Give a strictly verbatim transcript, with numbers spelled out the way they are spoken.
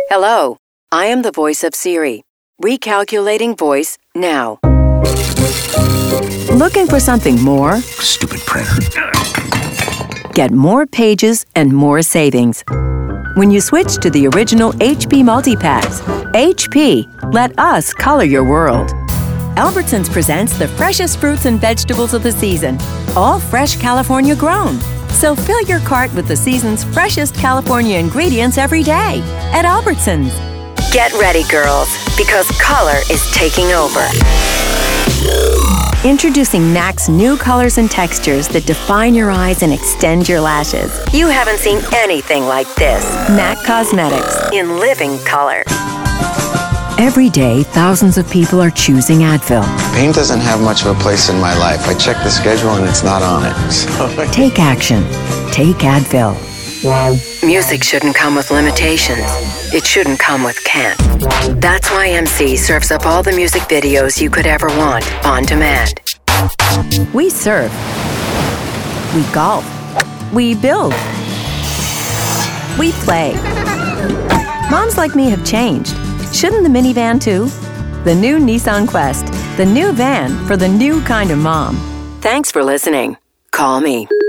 Hello, I am the voice of Siri. Recalculating voice now. Looking for something more? Stupid printer. Get more pages and more savings. When you switch to the original H P Multipacks, H P, let us color your world. Albertsons presents the freshest fruits and vegetables of the season, all fresh California grown. So fill your cart with the season's freshest California ingredients every day at Albertsons. Get ready, girls, because color is taking over. Introducing N A C's new colors and textures that define your eyes and extend your lashes. You haven't seen anything like this. N A C Cosmetics in living color. Every day, thousands of people are choosing Advil. Pain doesn't have much of a place in my life. I checked the schedule and it's not on it. So Take action. Take Advil. Music shouldn't come with limitations. It shouldn't come with can't. That's why M C serves up all the music videos you could ever want on demand. We surf. We golf. We build. We play. Moms like me have changed. Shouldn't the minivan too? The new Nissan Quest. The new van for the new kind of mom. Thanks for listening. Call me.